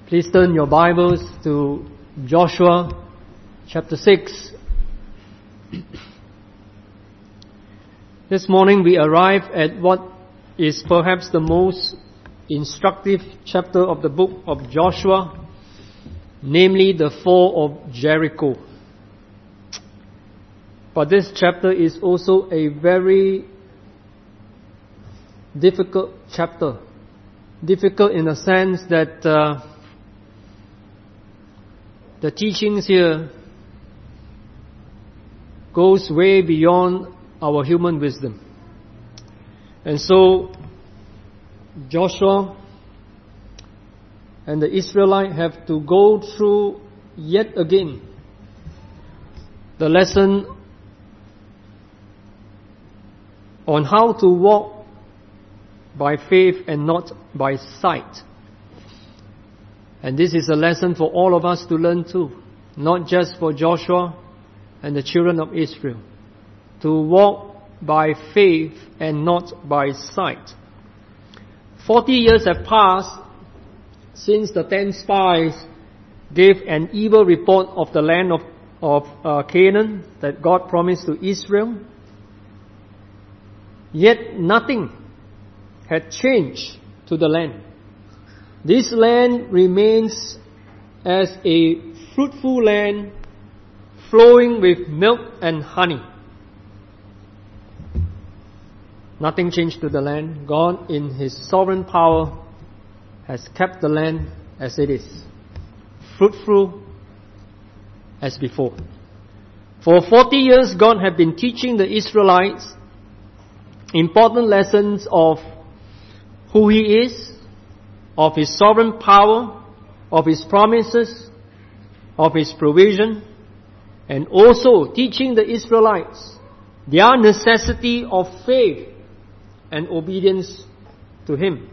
Please turn your Bibles to Joshua chapter 6. This morning we arrive at what is perhaps the most instructive chapter of the book of Joshua, namely the fall of Jericho. But this chapter is also a very difficult chapter. Difficult in the sense that the teachings here goes way beyond our human wisdom. And so Joshua and the Israelites have to go through yet again the lesson on how to walk by faith and not by sight. And this is a lesson for all of us to learn too, not just for Joshua and the children of Israel, to walk by faith and not by sight. 40 years have passed since the 10 spies gave an evil report of the land of Canaan that God promised to Israel. Yet nothing had changed to the land. This land remains as a fruitful land flowing with milk and honey. Nothing changed to the land. God in His sovereign power has kept the land as it is, fruitful as before. For 40 years God had been teaching the Israelites important lessons of who He is, of His sovereign power, of His promises, of His provision, and also teaching the Israelites their necessity of faith and obedience to Him.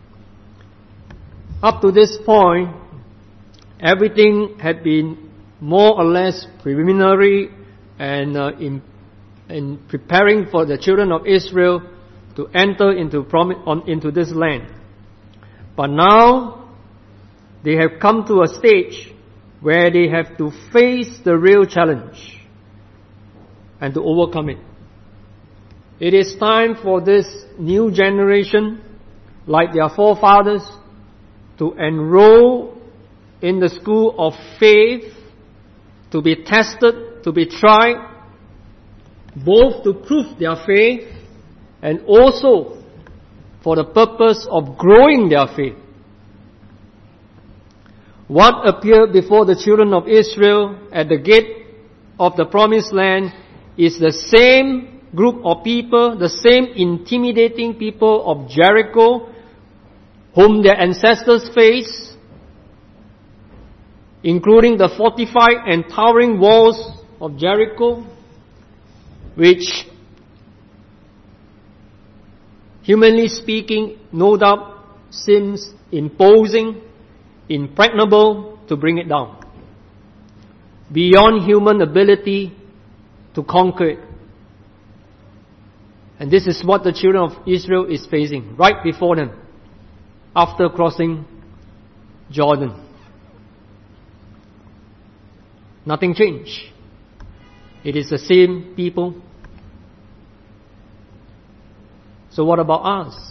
Up to this point, everything had been more or less preliminary and in preparing for the children of Israel to enter into this land. But now they have come to a stage where they have to face the real challenge and to overcome it. It is time for this new generation, like their forefathers, to enroll in the school of faith, to be tested, to be tried, both to prove their faith and also for the purpose of growing their faith. What appeared before the children of Israel at the gate of the promised land is the same group of people, the same intimidating people of Jericho, whom their ancestors faced, including the fortified and towering walls of Jericho, which, humanly speaking, no doubt seems imposing, impregnable to bring it down, beyond human ability to conquer it. And this is what the children of Israel is facing right before them after crossing Jordan. Nothing changed. It is the same people. So what about us?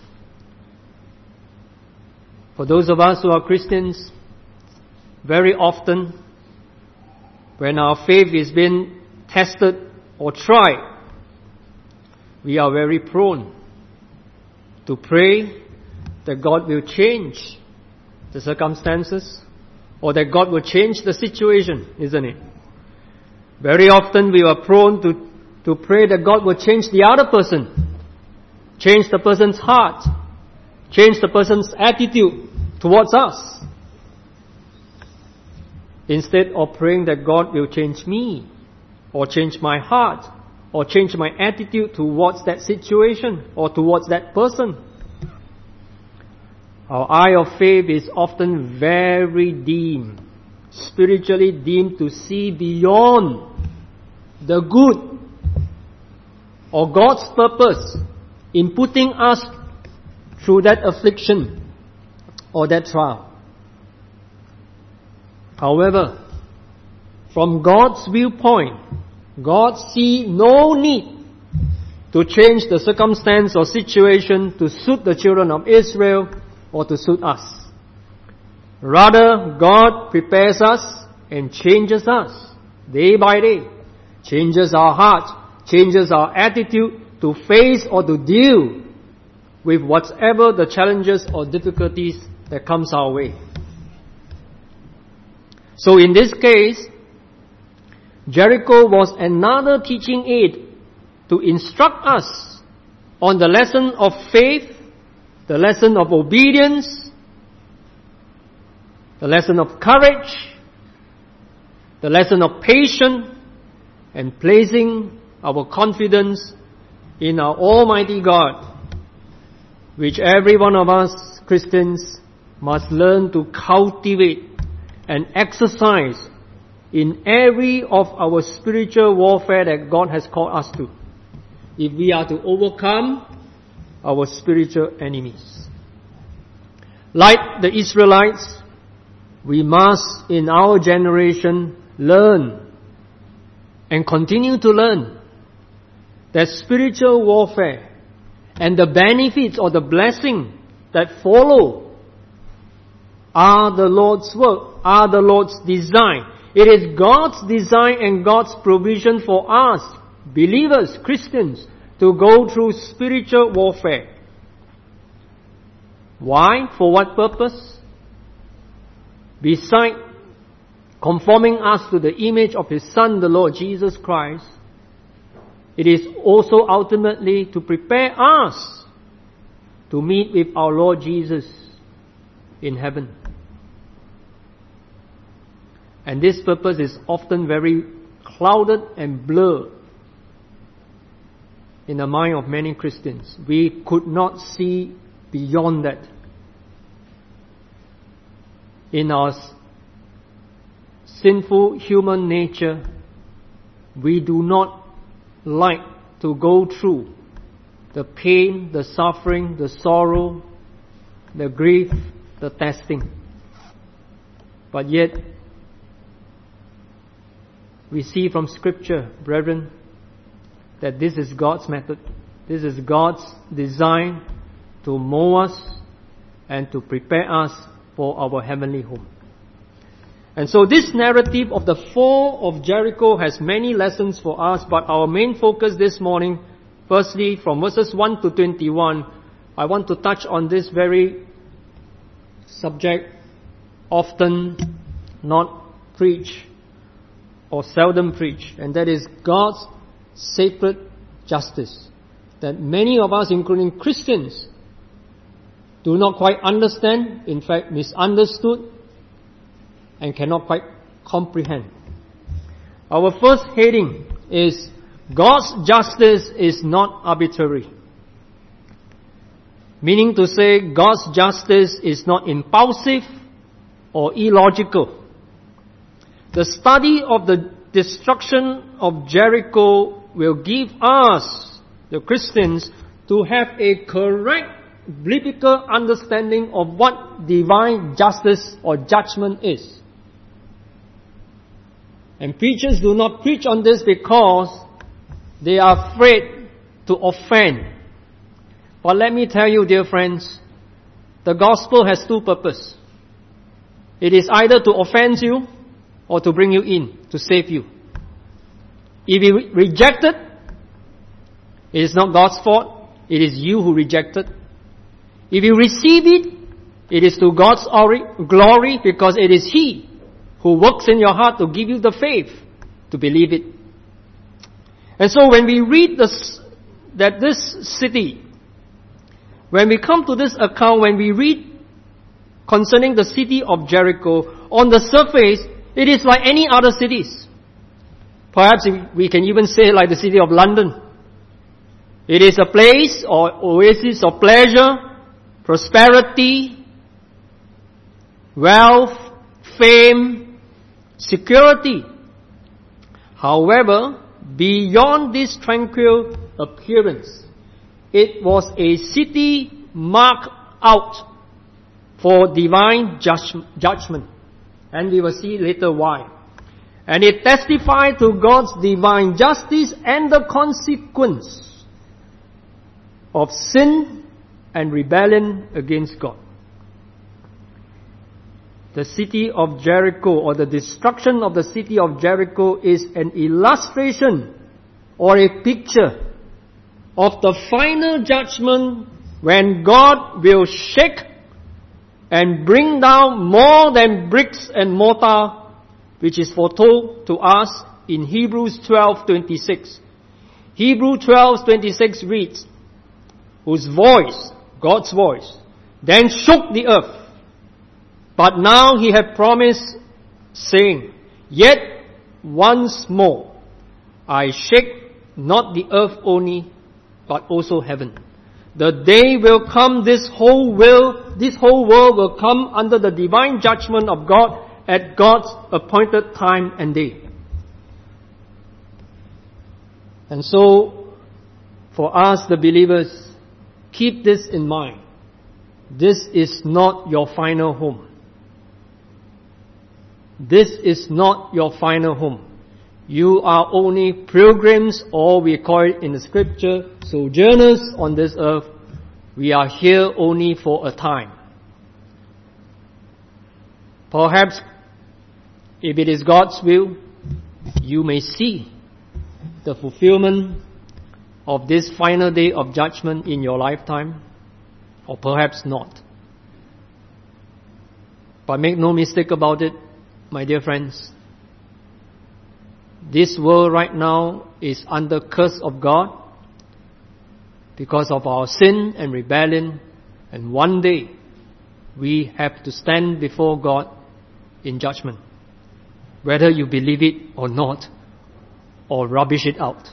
For those of us who are Christians, very often when our faith is being tested or tried, we are very prone to pray that God will change the circumstances or that God will change the situation, isn't it? Very often we are prone to pray that God will change the other person, change the person's heart, change the person's attitude towards us, instead of praying that God will change me, or change my heart, or change my attitude towards that situation, or towards that person. Our eye of faith is often very dim, spiritually dim, to see beyond the good or God's purpose in putting us through that affliction or that trial. However, from God's viewpoint, God sees no need to change the circumstance or situation to suit the children of Israel or to suit us. Rather, God prepares us and changes us day by day, changes our heart, changes our attitude to face or to deal with whatever the challenges or difficulties that comes our way. So in this case, Jericho was another teaching aid to instruct us on the lesson of faith, the lesson of obedience, the lesson of courage, the lesson of patience, and placing our confidence in our Almighty God, which every one of us Christians must learn to cultivate and exercise in every of our spiritual warfare that God has called us to, if we are to overcome our spiritual enemies. Like the Israelites, we must in our generation learn and continue to learn that spiritual warfare and the benefits or the blessing that follow are the Lord's work, are the Lord's design. It is God's design and God's provision for us, believers, Christians, to go through spiritual warfare. Why? For what purpose? Besides conforming us to the image of His Son, the Lord Jesus Christ, it is also ultimately to prepare us to meet with our Lord Jesus in heaven. And this purpose is often very clouded and blurred in the mind of many Christians. We could not see beyond that. In our sinful human nature, we do not like to go through the pain, the suffering, the sorrow, the grief, the testing. But yet, we see from Scripture, brethren, that this is God's method. This is God's design to mold us and to prepare us for our heavenly home. And so this narrative of the fall of Jericho has many lessons for us, but our main focus this morning, firstly from verses 1 to 21, I want to touch on this very subject often not preached or seldom preached, and that is God's sacred justice, that many of us, including Christians, do not quite understand, in fact misunderstood, and cannot quite comprehend. Our first heading is God's justice is not arbitrary. Meaning to say, God's justice is not impulsive or illogical. The study of the destruction of Jericho will give us, the Christians, to have a correct biblical understanding of what divine justice or judgment is. And preachers do not preach on this because they are afraid to offend. But let me tell you, dear friends, the gospel has two purposes. It is either to offend you or to bring you in, to save you. If you reject it, it is not God's fault. It is you who rejected. If you receive it, it is to God's glory, because it is He who works in your heart to give you the faith to believe it. And so when we read that this city, when we come to this account, when we read concerning the city of Jericho, on the surface, it is like any other cities. Perhaps we can even say like the city of London. It is a place or oasis of pleasure, prosperity, wealth, fame, security. However, beyond this tranquil appearance, it was a city marked out for divine judgment. And we will see later why. And it testified to God's divine justice and the consequence of sin and rebellion against God. The city of Jericho, or the destruction of the city of Jericho, is an illustration or a picture of the final judgment when God will shake and bring down more than bricks and mortar, which is foretold to us in Hebrews 12:26. Hebrews 12:26 reads, whose voice, God's voice, then shook the earth. But now he had promised, saying, yet once more I shake not the earth only, but also heaven. The day will come, this whole world will come under the divine judgment of God at God's appointed time and day. And so, for us the believers, keep this in mind. This is not your final home. This is not your final home. You are only pilgrims, or we call it in the scripture, sojourners on this earth. We are here only for a time. Perhaps, if it is God's will, you may see the fulfillment of this final day of judgment in your lifetime, or perhaps not. But make no mistake about it, my dear friends. This world right now is under curse of God because of our sin and rebellion, and one day we have to stand before God in judgment, whether you believe it or not, or rubbish it out.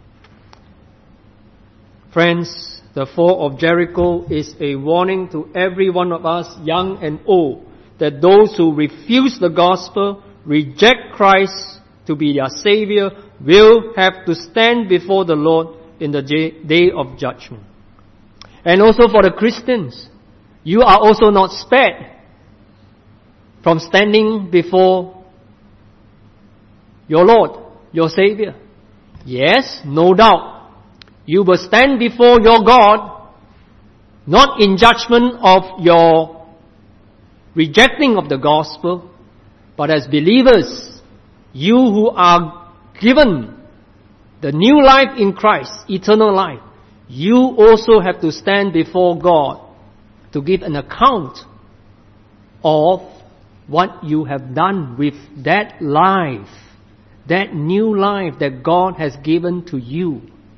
Friends, the fall of Jericho is a warning to every one of us, young and old, that those who refuse the gospel, reject Christ to be their Savior, will have to stand before the Lord in the day of judgment. And also for the Christians, you are also not spared from standing before your Lord, your Savior. Yes, no doubt, you will stand before your God, not in judgment of your rejecting of the gospel, but as believers, you who are given the new life in Christ, eternal life, you also have to stand before God to give an account of what you have done with that life, that new life that God has given to you.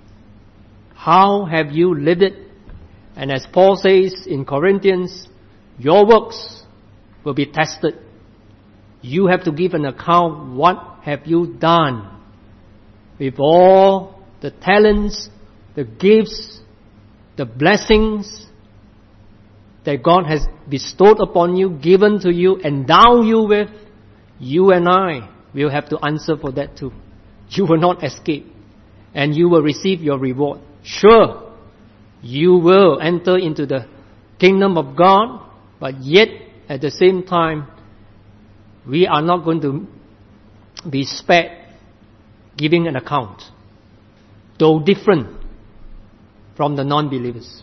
How have you lived it? And as Paul says in Corinthians, your works will be tested. You have to give an account. What have you done with all the talents, the gifts, the blessings that God has bestowed upon you, given to you, endowed you with? You and I will have to answer for that too. You will not escape, and you will receive your reward. Sure, you will enter into the kingdom of God, but yet at the same time, we are not going to be spared giving an account, though different from the non-believers.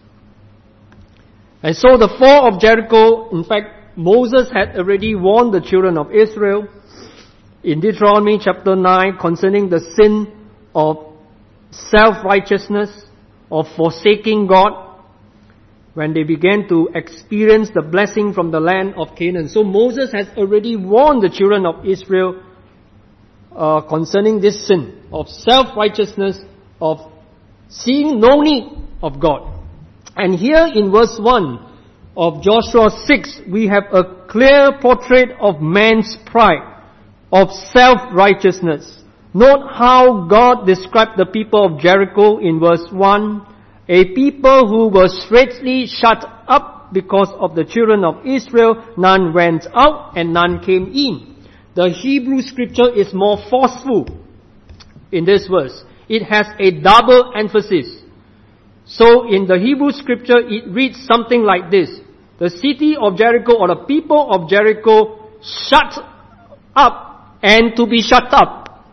And so the fall of Jericho, in fact, Moses had already warned the children of Israel in Deuteronomy chapter 9 concerning the sin of self-righteousness, of forsaking God, when they began to experience the blessing from the land of Canaan. So Moses has already warned the children of Israel concerning this sin of self-righteousness, of seeing no need of God. And here in verse 1 of Joshua 6, we have a clear portrait of man's pride, of self-righteousness. Note how God described the people of Jericho in verse 1. A people who were straitly shut up because of the children of Israel. None went out and none came in. The Hebrew scripture is more forceful in this verse. It has a double emphasis. So in the Hebrew scripture, it reads something like this. The city of Jericho, or the people of Jericho, shut up and to be shut up.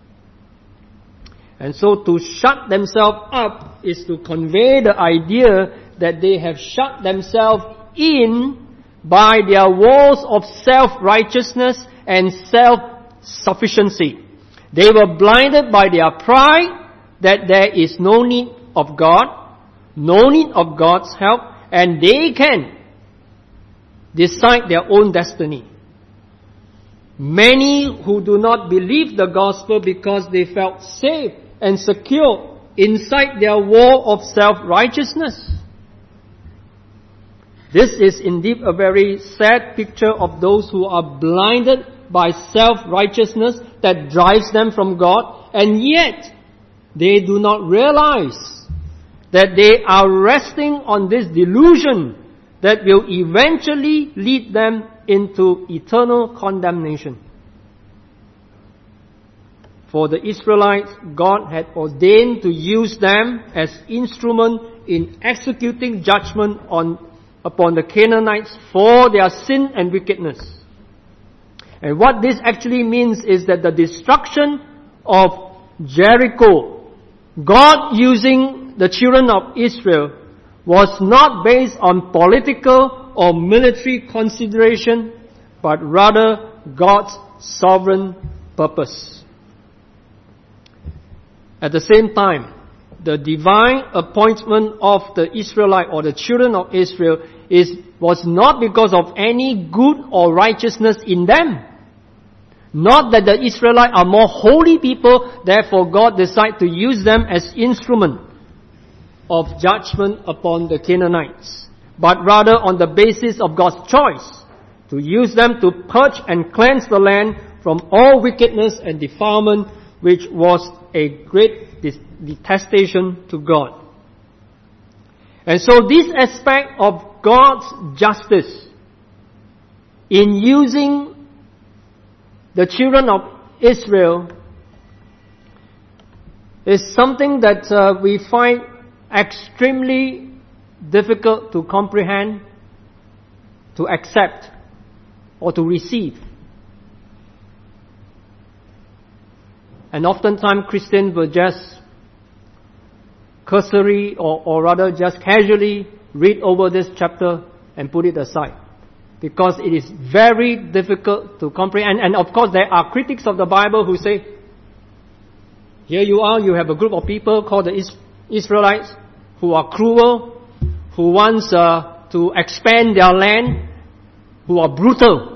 And so to shut themselves up is to convey the idea that they have shut themselves in by their walls of self-righteousness and self-sufficiency. They were blinded by their pride that there is no need of God, no need of God's help, and they can decide their own destiny. Many who do not believe the gospel because they felt safe and secure inside their wall of self-righteousness. This is indeed a very sad picture of those who are blinded by self-righteousness that drives them from God, and yet they do not realize that they are resting on this delusion that will eventually lead them into eternal condemnation. For the Israelites, God had ordained to use them as instrument in executing judgment upon the Canaanites for their sin and wickedness. And what this actually means is that the destruction of Jericho, God using the children of Israel, was not based on political or military consideration, but rather God's sovereign purpose. At the same time, the divine appointment of the Israelite or the children of Israel was not because of any good or righteousness in them. Not that the Israelites are more holy people, therefore God decided to use them as instrument of judgment upon the Canaanites, but rather on the basis of God's choice to use them to purge and cleanse the land from all wickedness and defilement, which was a great detestation to God. And so this aspect of God's justice in using the children of Israel is something that we find extremely difficult to comprehend, to accept, or to receive. And oftentimes Christians will just cursory or rather just casually read over this chapter and put it aside, because it is very difficult to comprehend. And of course there are critics of the Bible who say, here you are, you have a group of people called the Israelites who are cruel, who wants to expand their land, who are brutal.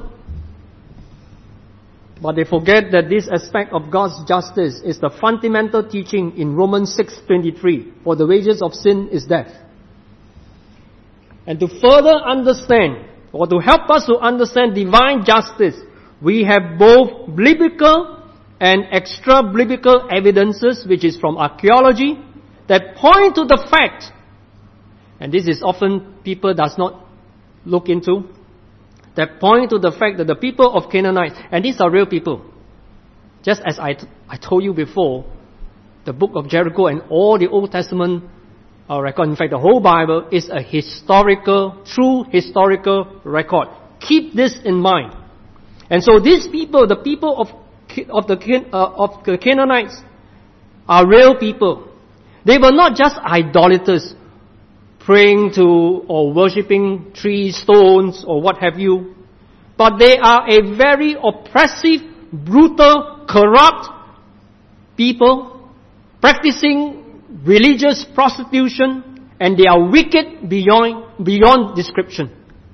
But they forget that this aspect of God's justice is the fundamental teaching in Romans 6:23. For the wages of sin is death. And to further understand, or to help us to understand divine justice, we have both biblical and extra-biblical evidences, which is from archaeology, that point to the fact, and this is often people does not look into, that point to the fact that the people of Canaanites, and these are real people, just as I told you before, the book of Jericho and all the Old Testament record, in fact the whole Bible, is a true historical record. Keep this in mind. And so these people, the people of the Canaanites, are real people. They were not just idolaters, praying to or worshipping trees, stones, or what have you. But they are a very oppressive, brutal, corrupt people, practicing religious prostitution, and they are wicked beyond description.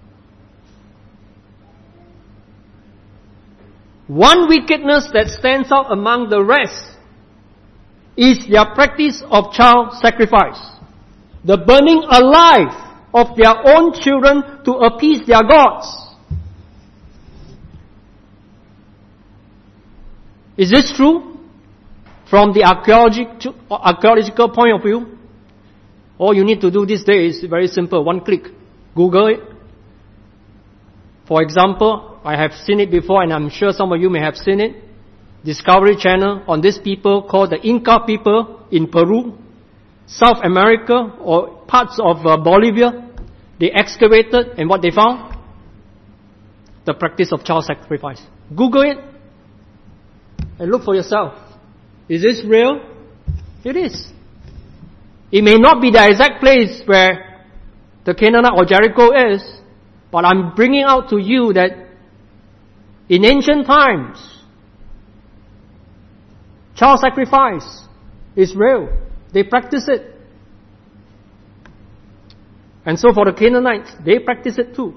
One wickedness that stands out among the rest is their practice of child sacrifice. The burning alive of their own children to appease their gods. Is this true? From the archaeological point of view? All you need to do these days is very simple. One click. Google it. For example, I have seen it before, and I'm sure some of you may have seen it. Discovery Channel on these people called the Inca people in Peru, South America, or parts of Bolivia. They excavated, and what they found? The practice of child sacrifice. Google it. and look for yourself. Is this real? It is. It may not be the exact place where the Canaanite or Jericho is, but I'm bringing out to you that in ancient times, child sacrifice is real. They practice it. And so for the Canaanites, they practice it too.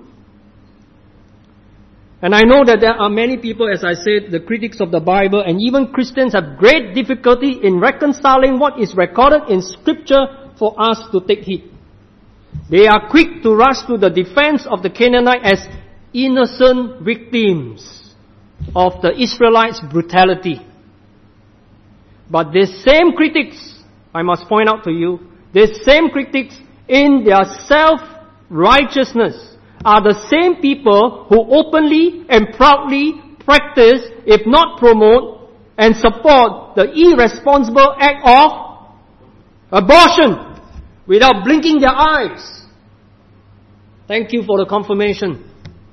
And I know that there are many people, as I said, the critics of the Bible, and even Christians have great difficulty in reconciling what is recorded in Scripture for us to take heed. They are quick to rush to the defense of the Canaanite as innocent victims of the Israelites' brutality. But these same critics, I must point out to you, these same critics in their self-righteousness are the same people who openly and proudly practice, if not promote, and support the irresponsible act of abortion without blinking their eyes. Thank you for the confirmation.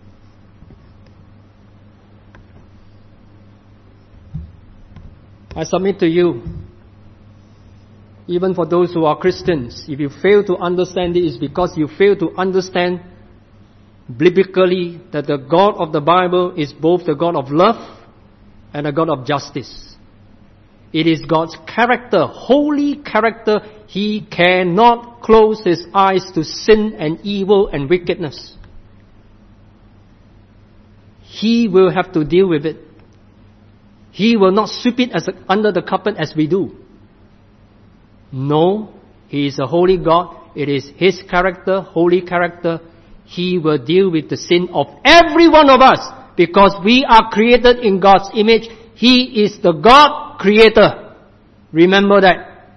I submit to you, even for those who are Christians, if you fail to understand it, it's because you fail to understand biblically that the God of the Bible is both the God of love and a God of justice. It is God's character, holy character. He cannot close His eyes to sin and evil and wickedness. He will have to deal with it. He will not sweep it under the carpet as we do. No, He is a holy God. It is His character, holy character. He will deal with the sin of every one of us because we are created in God's image. He is the God creator. Remember that.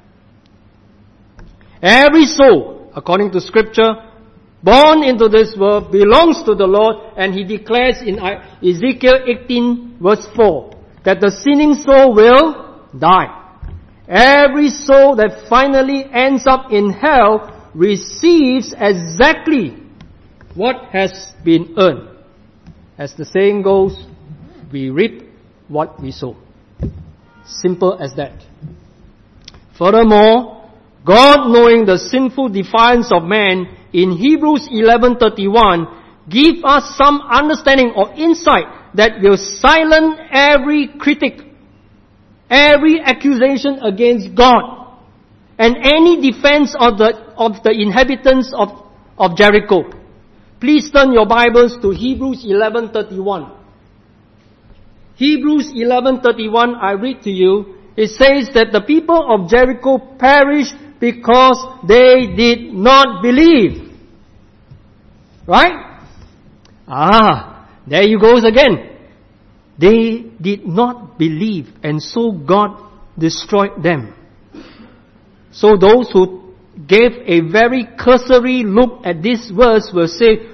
Every soul, according to Scripture, born into this world belongs to the Lord, and He declares in Ezekiel 18 verse 4 that the sinning soul will die. Every soul that finally ends up in hell receives exactly what has been earned. As the saying goes, we reap what we sow. Simple as that. Furthermore, God, knowing the sinful defiance of man, in Hebrews 11:31, give us some understanding or insight that will silence every critic, every accusation against God, and any defense of the inhabitants of Jericho. Please turn your Bibles to Hebrews 11:31. Hebrews 11:31, I read to you. It says that the people of Jericho perished because they did not believe. Right? There you goes again. They did not believe, and so God destroyed them. So those who gave a very cursory look at this verse will say,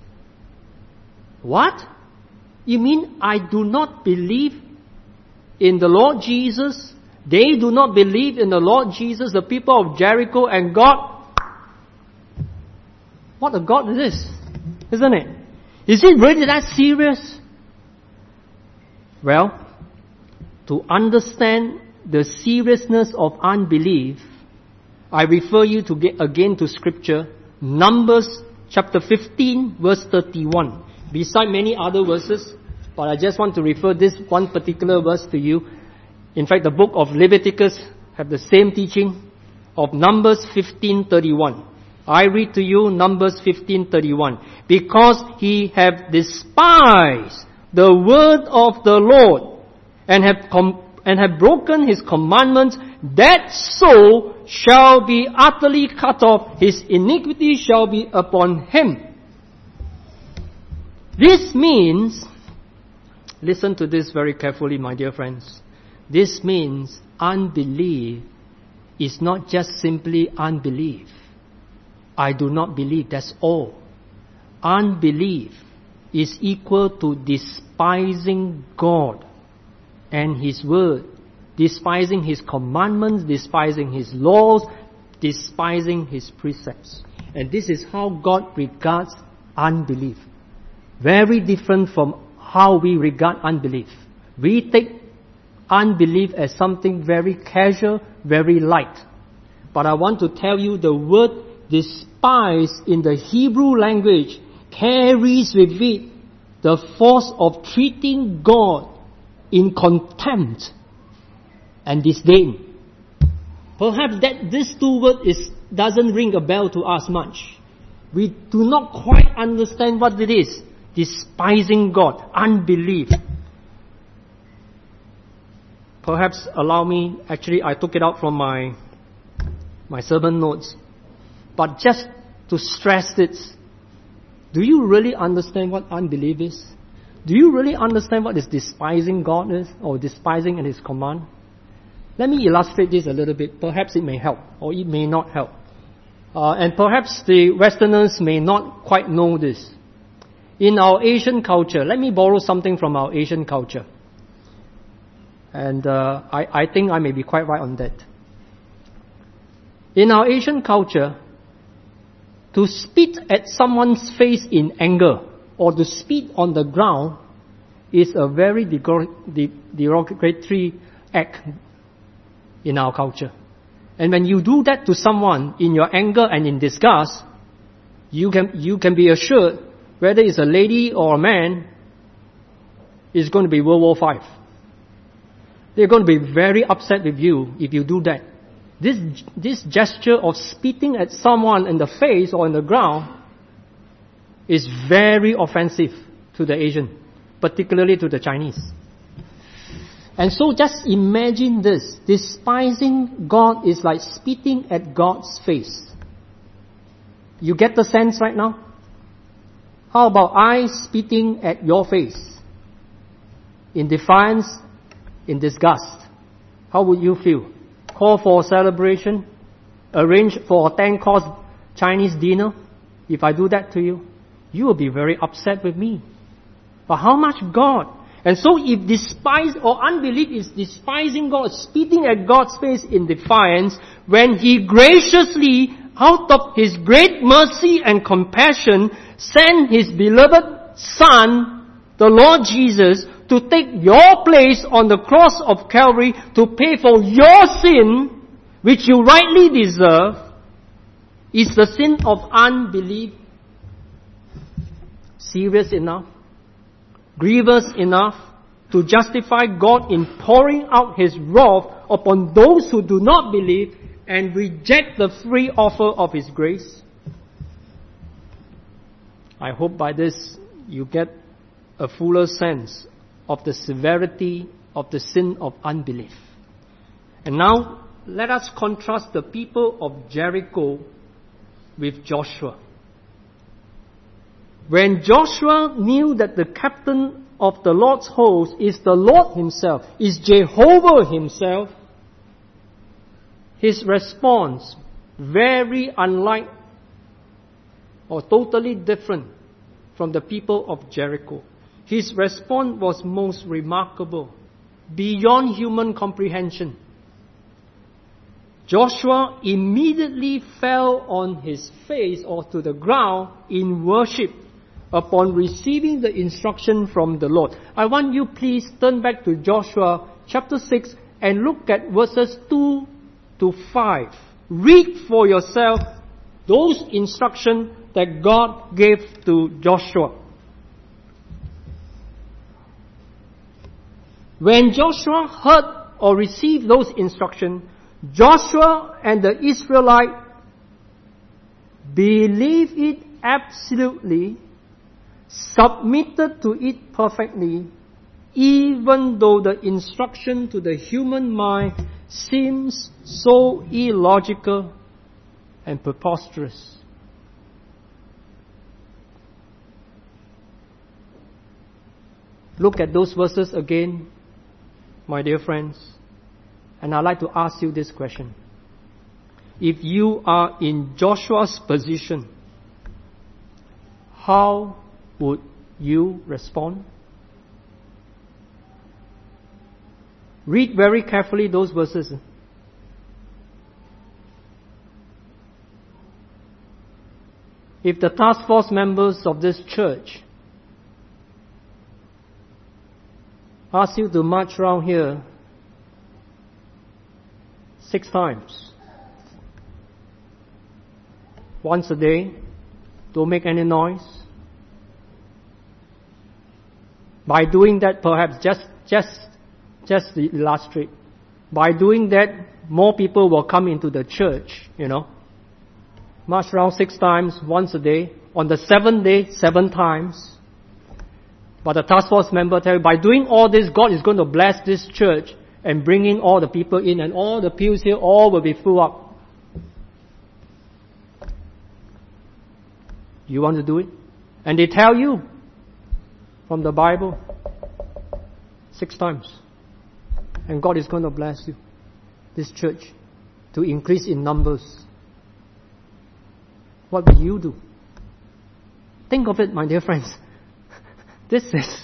what? You mean I do not believe in the Lord Jesus? They do not believe in the Lord Jesus, the people of Jericho, and God? What a God is this, isn't it? Is it really that serious? Well, to understand the seriousness of unbelief, I refer you again to Scripture, Numbers chapter 15, verse 31. Beside many other verses, but I just want to refer this one particular verse to you. In fact, the book of Leviticus have the same teaching of Numbers 15:31. I read to you Numbers 15:31. Because he have despised the word of the Lord and have broken His commandments, that soul shall be utterly cut off. His iniquity shall be upon him. This means, listen to this very carefully, my dear friends. This means unbelief is not just simply unbelief. I do not believe, that's all. Unbelief is equal to despising God and His word, despising His commandments, despising His laws, despising His precepts. And this is how God regards unbelief. Very different from how we regard unbelief. We take unbelief as something very casual, very light. But I want to tell you the word despise in the Hebrew language carries with it the force of treating God in contempt and disdain. Perhaps these two words doesn't ring a bell to us much. We do not quite understand what it is. Despising God, unbelief. Perhaps allow me, actually I took it out from my sermon notes. But just to stress this, do you really understand what unbelief is? Do you really understand what is despising God is, or despising in His command? Let me illustrate this a little bit. Perhaps it may help, or it may not help. And perhaps the Westerners may not quite know this. In our Asian culture, let me borrow something from our Asian culture. And I think I may be quite right on that. In our Asian culture, to spit at someone's face in anger or to spit on the ground is a very derogatory act in our culture. And when you do that to someone in your anger and in disgust, you can be assured whether it's a lady or a man, it's going to be World War V. They're going to be very upset with you if you do that. This gesture of spitting at someone in the face or on the ground is very offensive to the Asian, particularly to the Chinese. And so just imagine this. Despising God is like spitting at God's face. You get the sense right now? How about I spitting at your face? In defiance, in disgust. How would you feel? Call for a celebration? Arrange for a 10-course Chinese dinner? If I do that to you, you will be very upset with me. But how much God? And so if despise or unbelief is despising God, spitting at God's face in defiance, when He graciously, out of His great mercy and compassion, sent His beloved Son, the Lord Jesus, to take your place on the cross of Calvary to pay for your sin, which you rightly deserve, is the sin of unbelief serious enough, grievous enough to justify God in pouring out His wrath upon those who do not believe and reject the free offer of His grace? I hope by this you get a fuller sense of the severity of the sin of unbelief. And now, let us contrast the people of Jericho with Joshua. When Joshua knew that the captain of the Lord's host is the Lord Himself, is Jehovah Himself, his response, very unlike or totally different from the people of Jericho. His response was most remarkable, beyond human comprehension. Joshua immediately fell on his face or to the ground in worship upon receiving the instruction from the Lord. I want you please turn back to Joshua chapter 6 and look at verses 2 to 5. Read for yourself those instructions that God gave to Joshua. When Joshua heard or received those instructions, Joshua and the Israelites believed it absolutely, submitted to it perfectly, even though the instruction to the human mind seems so illogical and preposterous. Look at those verses again, my dear friends, and I'd like to ask you this question. If you are in Joshua's position, how would you respond? Read very carefully those verses. If the task force members of this church ask you to march around here 6 times. Once a day. Don't make any noise. By doing that, perhaps just to illustrate, by doing that, more people will come into the church, March around 6 times, once a day. On the 7th day, 7 times. But the task force member tell you, by doing all this, God is going to bless this church and bring in all the people in, and all the pews here, all will be full up. You want to do it? And they tell you from the Bible 6 times. And God is going to bless you, this church, to increase in numbers. What will you do? Think of it, my dear friends. This is,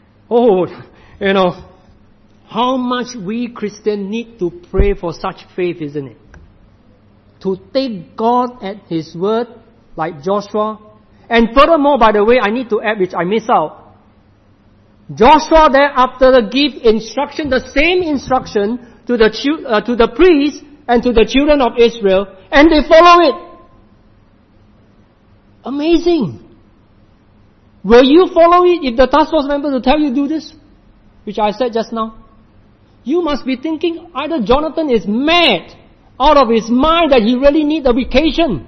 how much we Christians need to pray for such faith, isn't it? To take God at His word, like Joshua. And furthermore, by the way, I need to add, which I miss out. Joshua thereafter give instruction, the same instruction to the priests and to the children of Israel, and they follow it. Amazing. Will you follow it if the task force member will tell you do this? Which I said just now. You must be thinking either Jonathan is mad, out of his mind, that he really needs a vacation.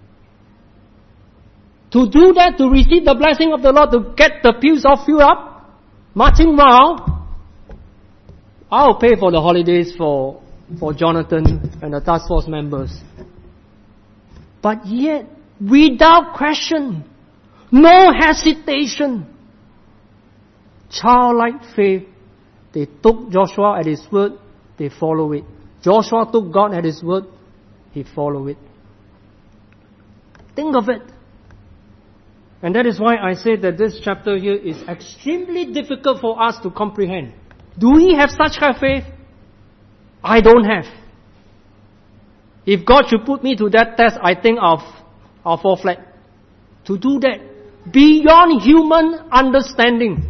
To do that, to receive the blessing of the Lord, to get the pews all filled up, marching round, I'll pay for the holidays for Jonathan and the task force members. But yet, without question, no hesitation, childlike faith, they took Joshua at his word, they follow it. Joshua took God at his word, he followed it. Think of it. And that is why I say that this chapter here is extremely difficult for us to comprehend. Do we have such kind of faith? I don't have. If God should put me to that test, I think I'll fall flat. To do that, beyond human understanding.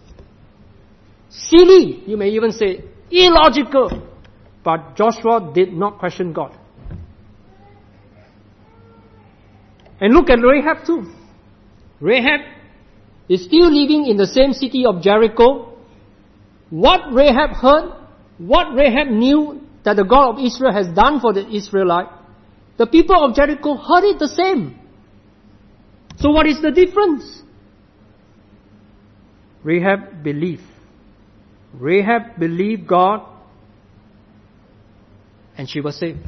Silly, you may even say, illogical. But Joshua did not question God. And look at Rahab too. Rahab is still living in the same city of Jericho. What Rahab heard, what Rahab knew that the God of Israel has done for the Israelite, the people of Jericho heard it the same. So what is the difference? Rahab believed. Rahab believed God, and she was saved.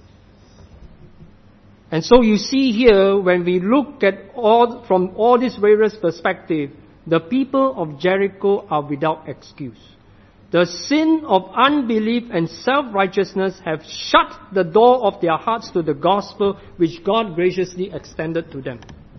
And so you see here, when we look at from all these various perspectives, the people of Jericho are without excuse. The sin of unbelief and self-righteousness have shut the door of their hearts to the gospel which God graciously extended to them.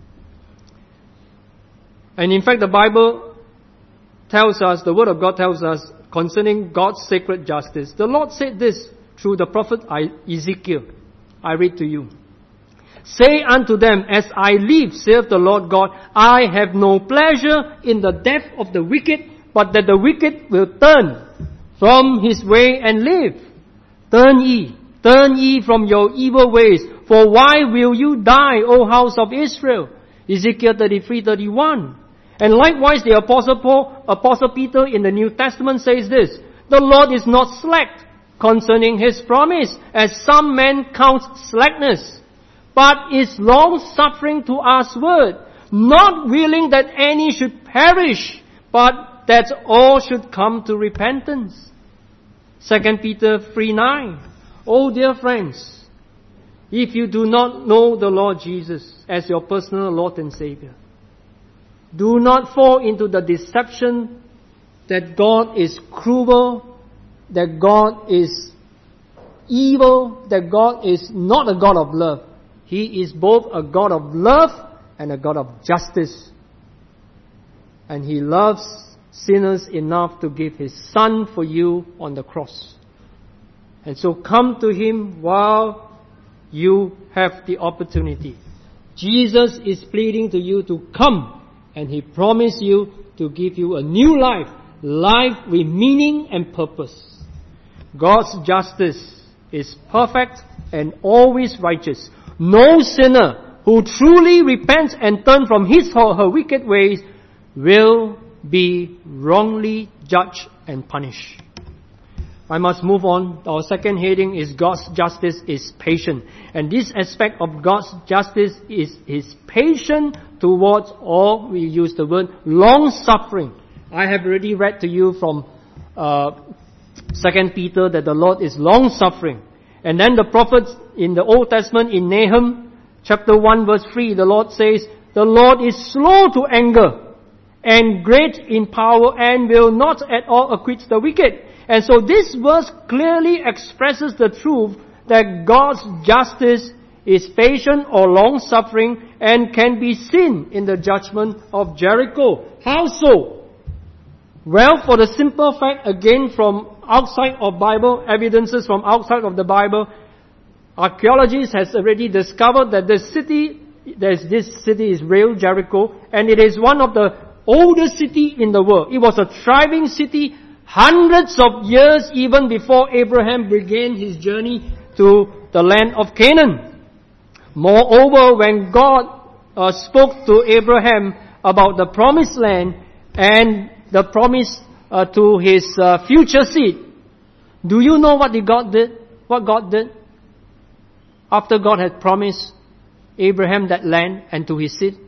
And in fact, the Bible tells us, the Word of God tells us, concerning God's sacred justice. The Lord said this through the prophet Ezekiel. I read to you. Say unto them, as I live, saith the Lord God, I have no pleasure in the death of the wicked, but that the wicked will turn from his way and live. Turn ye from your evil ways, for why will you die, O house of Israel? Ezekiel 33:31. And likewise the Apostle Peter in the New Testament says this, the Lord is not slack concerning His promise, as some men count slackness, but is long-suffering to usward, not willing that any should perish, but that all should come to repentance. 2 Peter 3:9. Oh dear friends, if you do not know the Lord Jesus as your personal Lord and Savior, do not fall into the deception that God is cruel, that God is evil, that God is not a God of love. He is both a God of love and a God of justice. And He loves sinners enough to give His Son for you on the cross. And so come to Him while you have the opportunity. Jesus is pleading to you to come, and He promised you to give you a new life with meaning and purpose. God's justice is perfect and always righteous. No sinner who truly repents and turns from his or her wicked ways will be wrongly judged and punished. I must move on. Our second heading is God's justice is patient. And this aspect of God's justice is His patience towards, or we use the word, long-suffering. I have already read to you from 2 Peter that the Lord is long-suffering. And then the prophets in the Old Testament, in Nahum chapter 1 verse 3, the Lord says, the Lord is slow to anger and great in power and will not at all acquit the wicked. And so this verse clearly expresses the truth that God's justice is patient or long-suffering and can be seen in the judgment of Jericho. How so? Well, for the simple fact, again from outside of Bible, evidences from outside of the Bible, archaeologists has already discovered that this city is real, Jericho, and it is one of the oldest city in the world. It was a thriving city hundreds of years even before Abraham began his journey to the land of Canaan. Moreover, when God spoke to Abraham about the promised land and the promise to his future seed, do you know what God did? What God did? After God had promised Abraham that land and to his seed,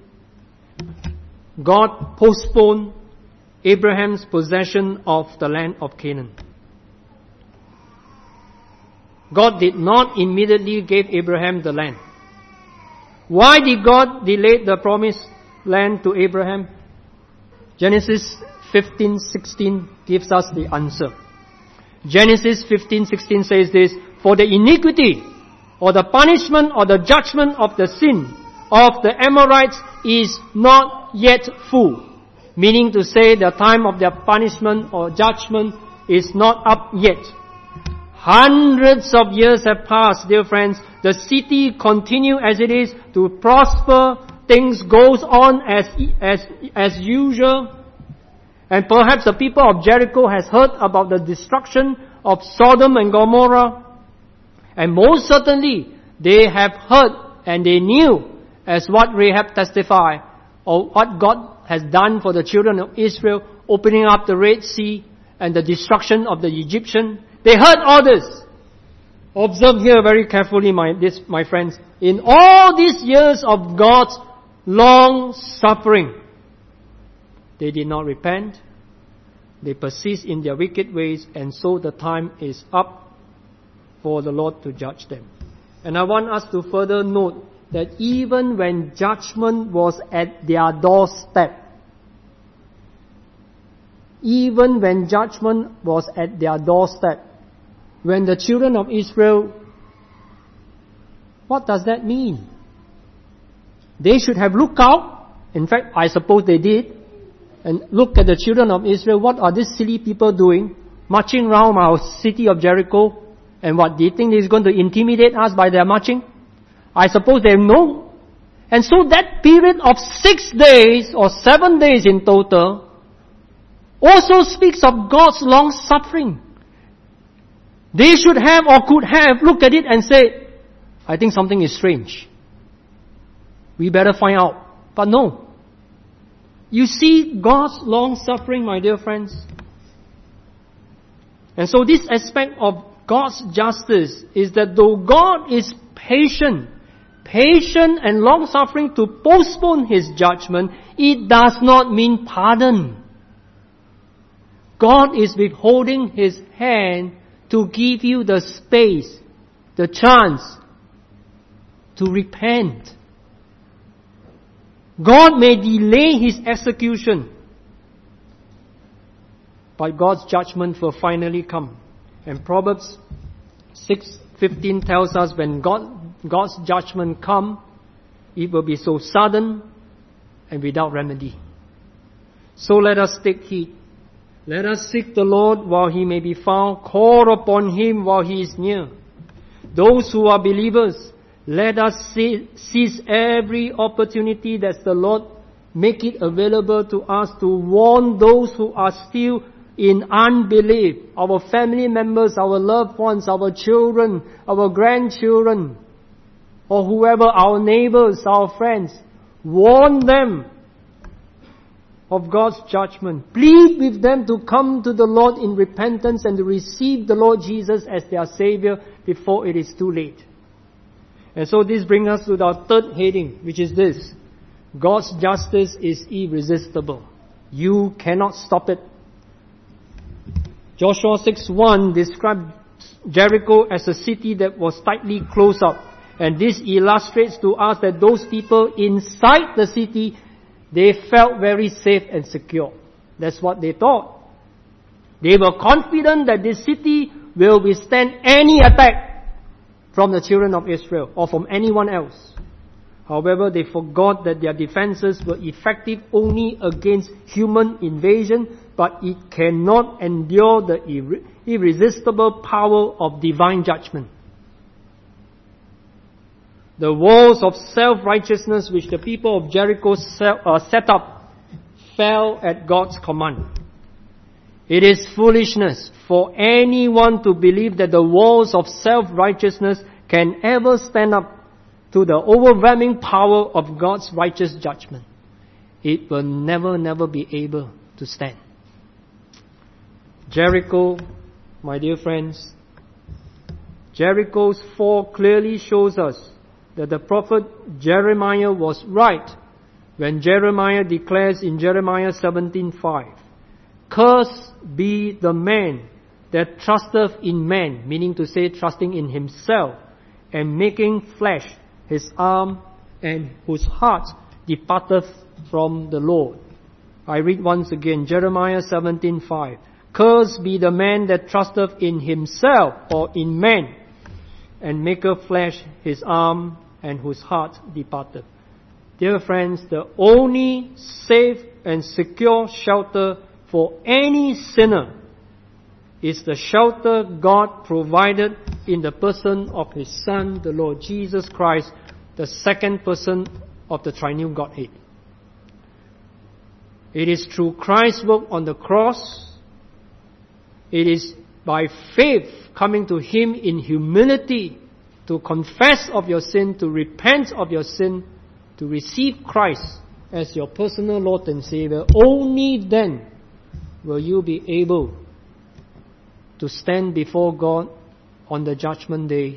God postponed Abraham's possession of the land of Canaan. God did not immediately give Abraham the land. Why did God delay the promised land to Abraham? Genesis 15:16 gives us the answer. Genesis 15:16 says this, for the iniquity or the punishment or the judgment of the sin of the Amorites is not yet full. Meaning to say the time of their punishment or judgment is not up yet. Hundreds of years have passed, dear friends. The city continues as it is to prosper. Things goes on as usual. And perhaps the people of Jericho has heard about the destruction of Sodom and Gomorrah. And most certainly, they have heard and they knew, as what Rahab testified, or what God has done for the children of Israel, opening up the Red Sea and the destruction of the Egyptian. They heard all this. Observe here very carefully, my friends. In all these years of God's long suffering, they did not repent. They persist in their wicked ways, and so the time is up for the Lord to judge them. And I want us to further note that even when judgment was at their doorstep, when the children of Israel, what does that mean? They should have looked out. In fact, I suppose they did. And look at the children of Israel. What are these silly people doing? Marching around our city of Jericho. And what, do you think they're going to intimidate us by their marching? I suppose they know. And so that period of 6 days or 7 days in total also speaks of God's long suffering. They should have or could have looked at it and said, I think something is strange. We better find out. But no. You see God's long suffering, my dear friends. And so this aspect of God's justice is that though God is patient and long-suffering to postpone His judgment, it does not mean pardon. God is withholding His hand to give you the space, the chance to repent. God may delay His execution, but God's judgment will finally come. And Proverbs 6:15 tells us when God's judgment come, it will be so sudden and without remedy. So let us take heed. Let us seek the Lord while He may be found. Call upon Him while He is near. Those who are believers, let us seize every opportunity that the Lord make it available to us to warn those who are still in unbelief, our family members, our loved ones, our children, our grandchildren, or whoever, our neighbors, our friends, warn them of God's judgment. Plead with them to come to the Lord in repentance and to receive the Lord Jesus as their Savior before it is too late. And so this brings us to our third heading, which is this: God's justice is irresistible. You cannot stop it. Joshua 6:1 described Jericho as a city that was tightly closed up. And this illustrates to us that those people inside the city, they felt very safe and secure. That's what they thought. They were confident that this city will withstand any attack from the children of Israel or from anyone else. However, they forgot that their defenses were effective only against human invasion, but it cannot endure the irresistible power of divine judgment. The walls of self-righteousness which the people of Jericho set up fell at God's command. It is foolishness for anyone to believe that the walls of self-righteousness can ever stand up to the overwhelming power of God's righteous judgment. It will never be able to stand. Jericho, my dear friends, Jericho's fall clearly shows us that the prophet Jeremiah was right when Jeremiah declares in Jeremiah 17:5, "Cursed be the man that trusteth in man," meaning to say trusting in himself, "and making flesh his arm, and whose heart departeth from the Lord." I read once again, Jeremiah 17:5, "Cursed be the man that trusteth in himself," or in man, "and maketh flesh his arm, and whose heart departeth." Dear friends, the only safe and secure shelter for any sinner is the shelter God provided in the person of His Son, the Lord Jesus Christ, the second person of the triune Godhead. It is through Christ's work on the cross, it is by faith coming to Him in humility, to confess of your sin, to repent of your sin, to receive Christ as your personal Lord and Savior. Only then will you be able to stand before God on the judgment day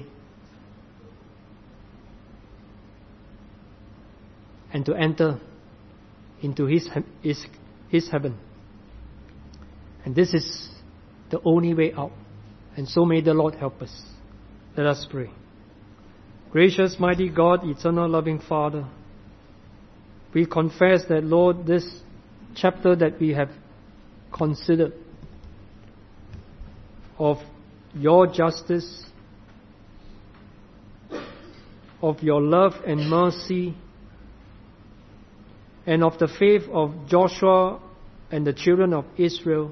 and to enter into His heaven. And this is the only way out. And so may the Lord help us. Let us pray. Gracious, mighty God, eternal loving Father, we confess that, Lord, this chapter that we have considered of your justice, of your love and mercy, and of the faith of Joshua and the children of Israel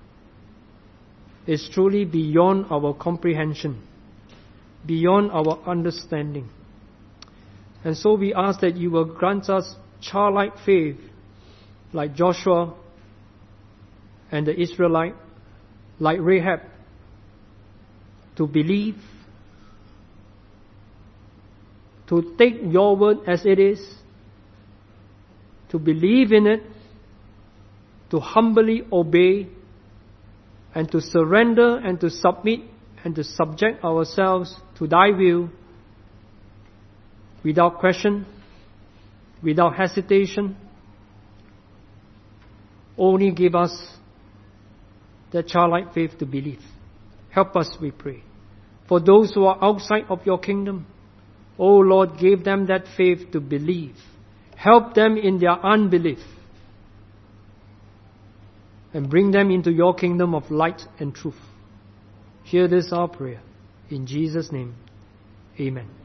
is truly beyond our comprehension, beyond our understanding. And so we ask that you will grant us childlike faith like Joshua and the Israelite, like Rahab, to believe, to take your word as it is, to believe in it, to humbly obey, and to surrender and to submit and to subject ourselves to thy will without question, without hesitation. Only give us the childlike faith to believe. Help us, we pray. For those who are outside of your kingdom, O Lord, give them that faith to believe. Help them in their unbelief. And bring them into your kingdom of light and truth. Hear this our prayer. In Jesus' name, amen.